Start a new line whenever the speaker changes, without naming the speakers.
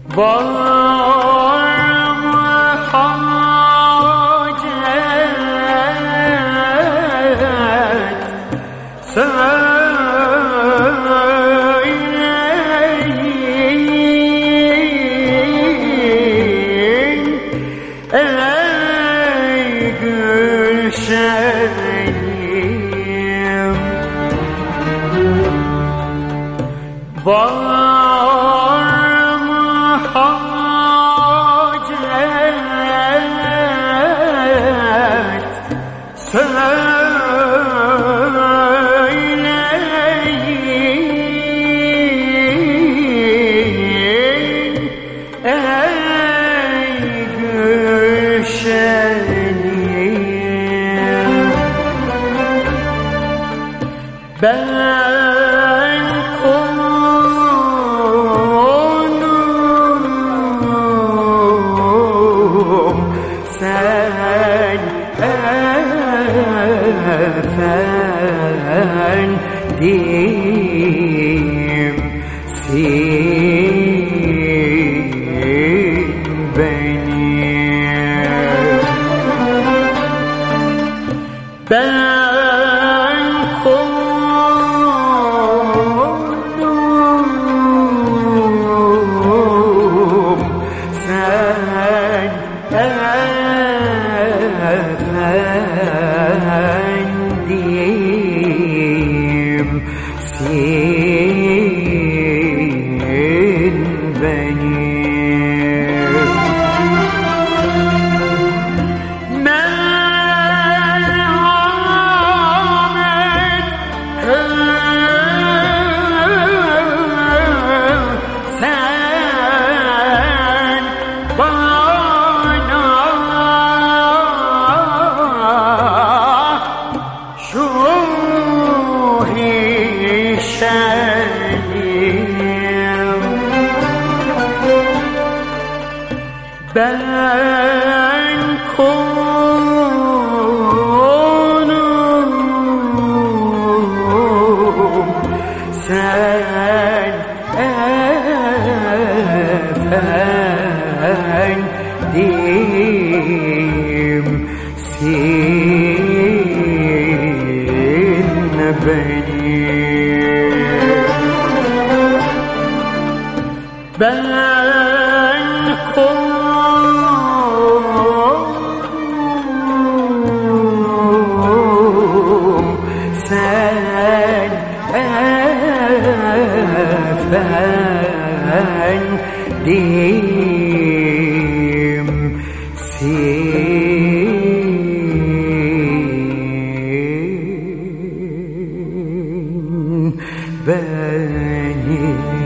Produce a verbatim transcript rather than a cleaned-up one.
Var mı hacet söyleyin ey Gülşenim. Var mı hacet söyleyin ey Gülşenim. Ben konum, sen efendimsin benim. Ben konum, sen efendimsin benim. Merhamet sen bana şu hişenim. Ben konum, sen efendimsin benim. Ben konum, sen efendimsin benim.